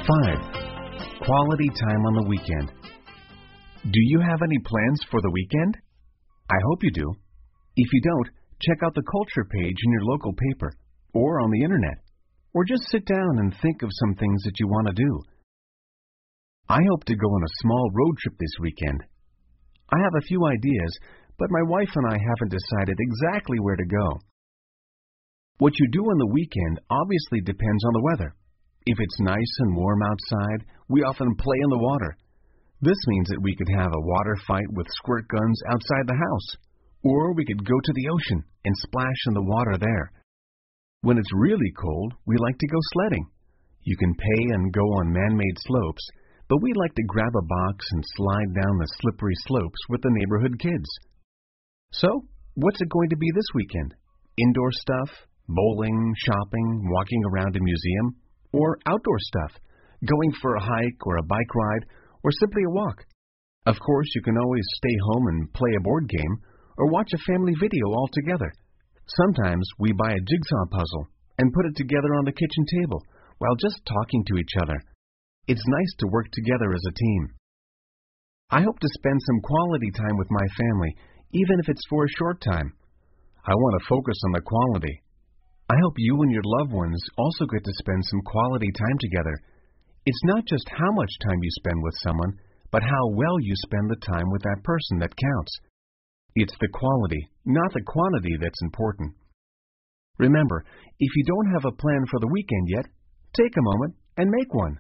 5. Quality time on the weekend. Do you have any plans for the weekend? I hope you do. If you don't, check out the culture page in your local paper, or on the internet, or just sit down and think of some things that you want to do. I hope to go on a small road trip this weekend. I have a few ideas, but my wife and I haven't decided exactly where to go. What you do on the weekend obviously depends on the weather. If it's nice and warm outside, we often play in the water. This means that we could have a water fight with squirt guns outside the house, or we could go to the ocean and splash in the water there. When it's really cold, we like to go sledding. You can pay and go on man-made slopes, but we like to grab a box and slide down the slippery slopes with the neighborhood kids. So, what's it going to be this weekend? Indoor stuff, bowling, shopping, walking around a museum, or outdoor stuff, going for a hike or a bike ride, or simply a walk. Of course, you can always stay home and play a board game, or watch a family video all together. Sometimes we buy a jigsaw puzzle and put it together on the kitchen table while just talking to each other. It's nice to work together as a team. I hope to spend some quality time with my family, even if it's for a short time. I want to focus on the quality. I hope you and your loved ones also get to spend some quality time together. It's not just how much time you spend with someone, but how well you spend the time with that person that counts. It's the quality, not the quantity, that's important. Remember, if you don't have a plan for the weekend yet, take a moment and make one.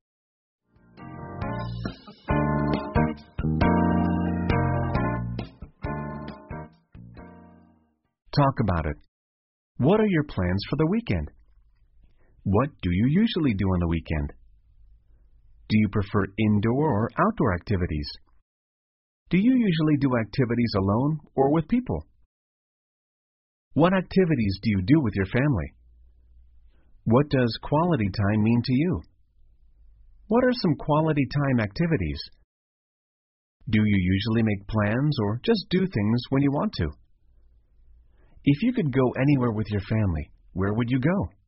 Talk about it. What are your plans for the weekend? What do you usually do on the weekend? Do you prefer indoor or outdoor activities? Do you usually do activities alone or with people? What activities do you do with your family? What does quality time mean to you? What are some quality time activities? Do you usually make plans or just do things when you want to? If you could go anywhere with your family, where would you go?